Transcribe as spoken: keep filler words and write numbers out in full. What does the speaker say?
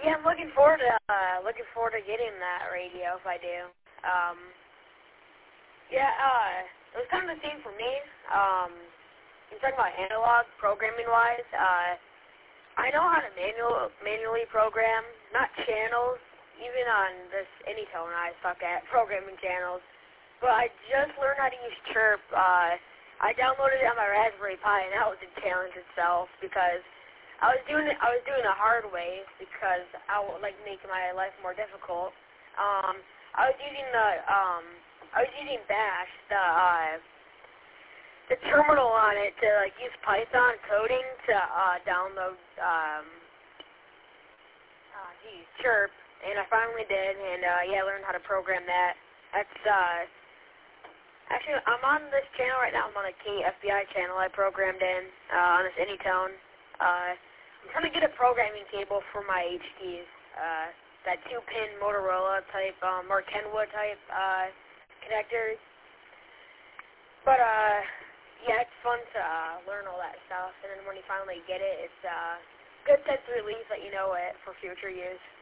Yeah, I'm looking forward to uh, looking forward to getting that radio if I do. Um, yeah, uh, it was kind of the same for me. Um, you're talking about analog programming wise. Uh, I know how to manual manually program, not channels. Even on this Anytone, I suck at programming channels. But I just learned how to use Chirp. Uh, I downloaded it on my Raspberry Pi, and that was a challenge itself because I was doing it. I was doing it the hard way because I would like make my life more difficult. Um, I was using the um, I was using Bash, the uh, the terminal on it to like use Python coding to uh, download um, uh, geez, Chirp, and I finally did, and uh, yeah, I learned how to program that. That's uh, actually I'm on this channel right now. I'm on a King F B I channel I programmed in uh, on this Anytone. Uh, I'm trying to get a programming cable for my H Ds. Uh, that two-pin Motorola type um, or Kenwood type uh, connectors. But uh, yeah, it's fun to uh, learn all that stuff, and then when you finally get it, it's a uh, good sense of relief that you know it for future use.